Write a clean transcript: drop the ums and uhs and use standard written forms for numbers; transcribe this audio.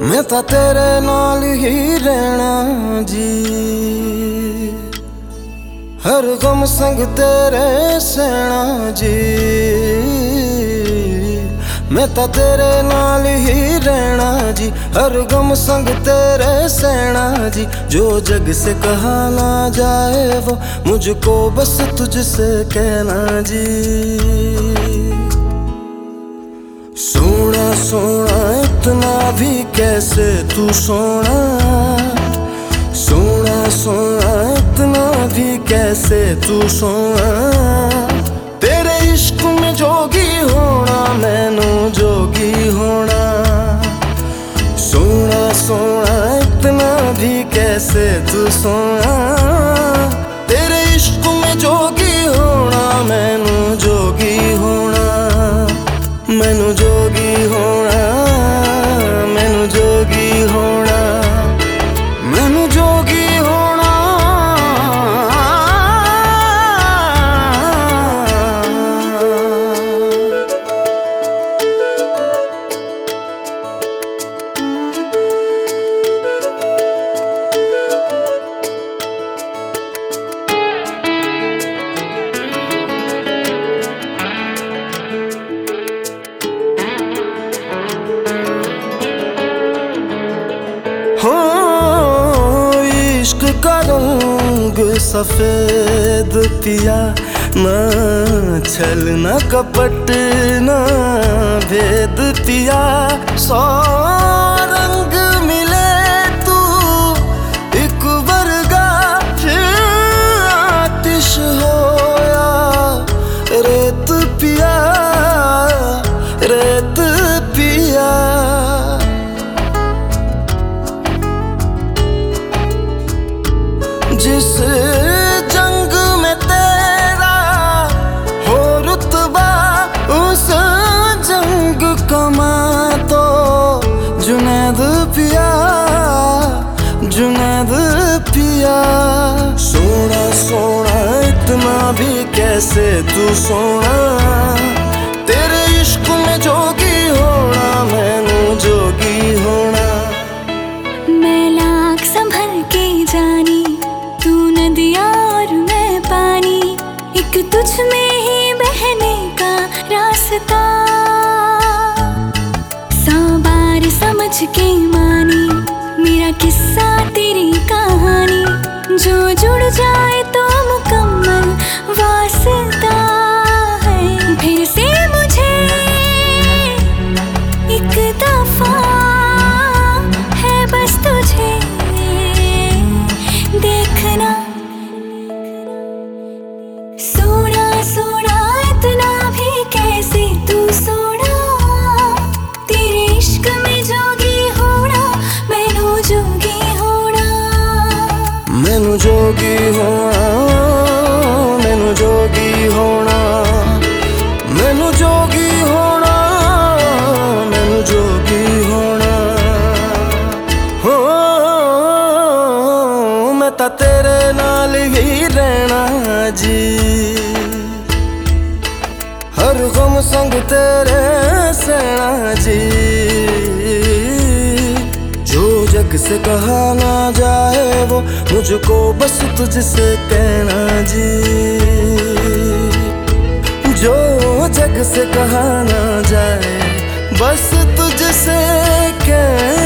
मैं तां तेरे नाल ही रहना जी, हर गम संग तेरे सहना जी। मैं तां तेरे नाल ही रहना जी, हर गम संग तेरे सहना जी। जो जग से कहा ना जाए वो मुझको बस तुझसे कहना जी। सोना सोना इतना भी कैसे तू सोना, सोना सोना इतना भी कैसे तू सोना। तेरे इश्क में जोगी होना मैनू जोगी होना। सोना सोना इतना भी कैसे तू सोना। तेरे इश्क में जोगी होना मैनू जोगी होना। मैनू जोगी होना, मैनू जोगी होना, मैनू जोगी होना। हो इश्क का रंग सफेद पिया, ना छल ना कपट ना भेद पिया। सौ रंग मिले तू एक वर्गा, फिर आतिश होया रेत पिया, रेत पिया। जिस जंग में तेरा हो रुतबा, उस जंग कमा तो जुनैद पिया, जुनैद पिया। सोना सोना इतना भी कैसे तू सोना। तेरे इश्क में जोगी होना मैनू जोगी होना। मैं लाख संभल के जानी, तू नदिया और मैं पानी, एक तुझ में ही बहने का रास्ता। 100 बार समझ के मानी मेरा किस्सा तेरी कहानी। जो जुड़ जाए तो मुकम्मल वास्ता है। फिर से मुझे एक दफा है बस तुझे देखना। सोना सोना इतना भी कैसे तू सोना। तेरे इश्क में जोगी होना मैनू जोगी होना। मैनू जोगी होना, मैनू जोगी होना, मैनू जोगी होना, मैनू जोगी होना। हो मैं तां तेरे नाल ही रहना जी, हर गम संग तेरे सहना जी। जो जग से कहा ना जाए वो मुझको बस तुझसे कहना जी। जो जग से कहा ना जाए बस तुझसे कहना।